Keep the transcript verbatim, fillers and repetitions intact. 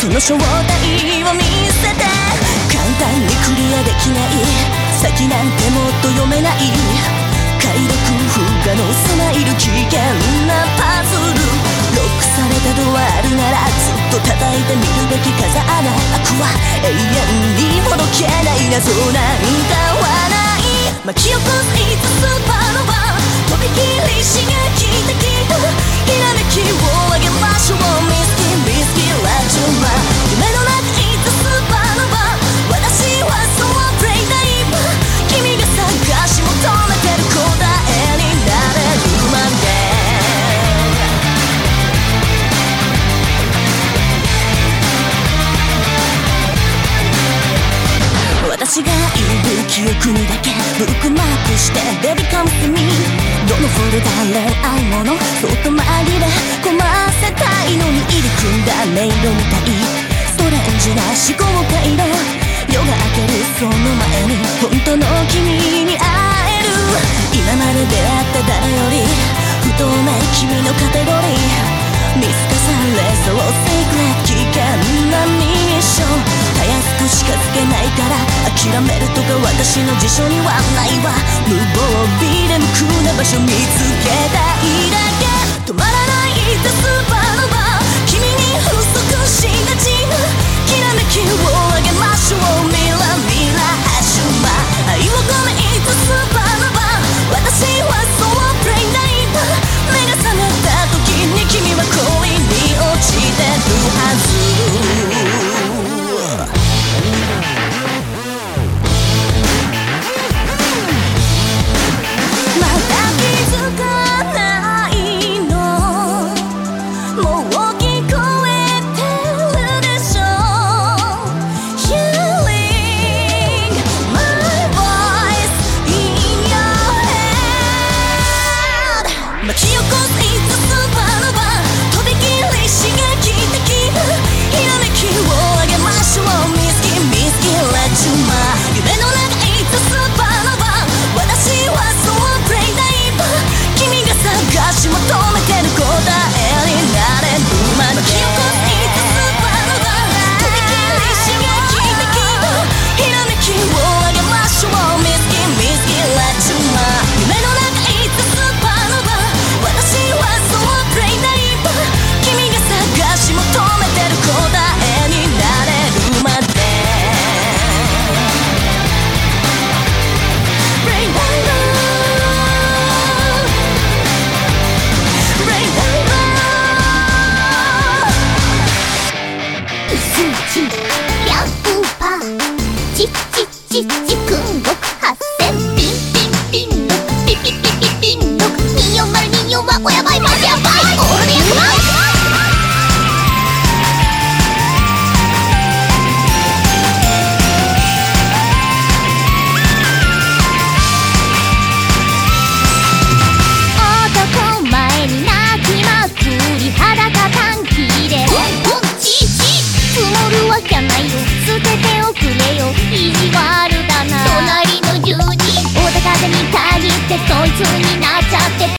この正体を見せて。簡単にクリアできない、先なんてもっと読めない、快楽不可能備える危険なパズル。ロックされたドアあるならずっと叩いてみるべき風穴。悪は永遠にほどけない謎なんかはない。巻き起こすいつスーパーノヴァ、とびきり刺激的ひらめきをあげましょう。ミスキーミスキーラジオマン、夢の中いつスーパーノヴァ、私はそうプレイタイム。君が探し求めてる答えになれるまで。私がいる記憶にだけブックマークして Baby come to me。 どのフォルダ恋愛ものそっと紛れ込ませたいのに入り組んだ迷路みたい。ストレンジな思考回路、夜が明けるその前に本当の君に会える。今まで出会った誰より不透明君のカテゴリー、見透かされそうセイクレット危険なミッション。たやすく近づけないから諦めるとか私の辞書にはないわ。無防備で無垢な場所見つけたいだけ。止まらない